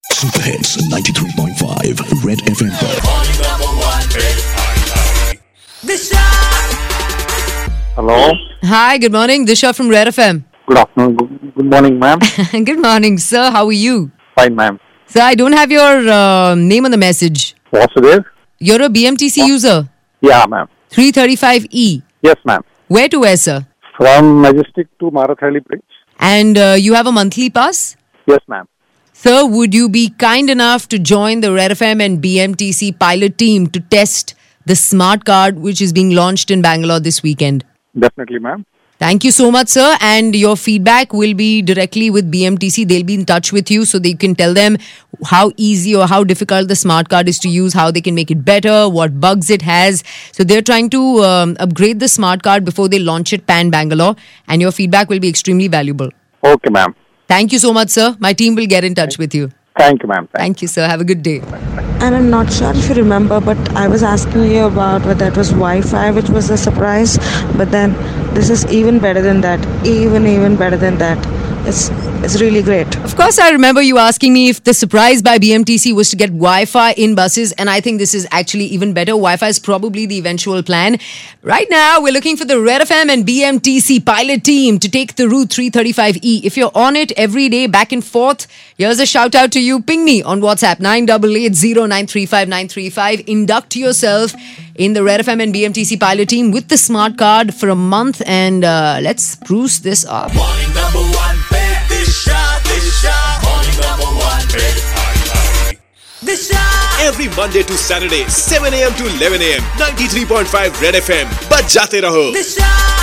Super hits 93.5 Red FM पर। Hello. Hi, good morning. Disha from Red FM. Good afternoon. Good morning, ma'am. Good morning, sir. How are you? Fine, ma'am. Sir, I don't have your name on the message. Vasudev? You're a BMTC user. Yeah, ma'am. 335E. Yes, ma'am. Where to where, sir? From Majestic to Marathali Bridge. And you have a monthly pass? Yes, ma'am. Sir, would you be kind enough to join the Red FM and BMTC pilot team to test the smart card which is being launched in Bangalore this weekend? Definitely, ma'am. Thank you so much, sir. And your feedback will be directly with BMTC. They'll be in touch with you so that you can tell them how easy or how difficult the smart card is to use, how they can make it better, what bugs it has. So they're trying to upgrade the smart card before they launch it pan Bangalore. And your feedback will be extremely valuable. Okay, ma'am. Thank you so much, sir. My team will get in touch with you. Thank you, ma'am. Thank you, sir. Have a good day. And I'm not sure if you remember, but I was asking you about whether it was Wi-Fi, which was a surprise. But then this is even better than that. Even better than that. It's really great. Of course, I remember you asking me if the surprise by BMTC was to get Wi-Fi in buses, and I think this is actually even better. Wi-Fi is probably the eventual plan. Right now, we're looking for the Red FM and BMTC pilot team to take the route 335E. If you're on it every day, back and forth, here's a shout out to you. Ping me on WhatsApp 9880935935. Induct yourself in the Red FM and BMTC pilot team with the smart card for a month, and let's spruce this up. Morning number one, Disha. Morning number one, Disha. Every Monday to Saturday, 7 a.m. to 11 a.m. 93.5 Red FM. बज जाते रहो. Disha.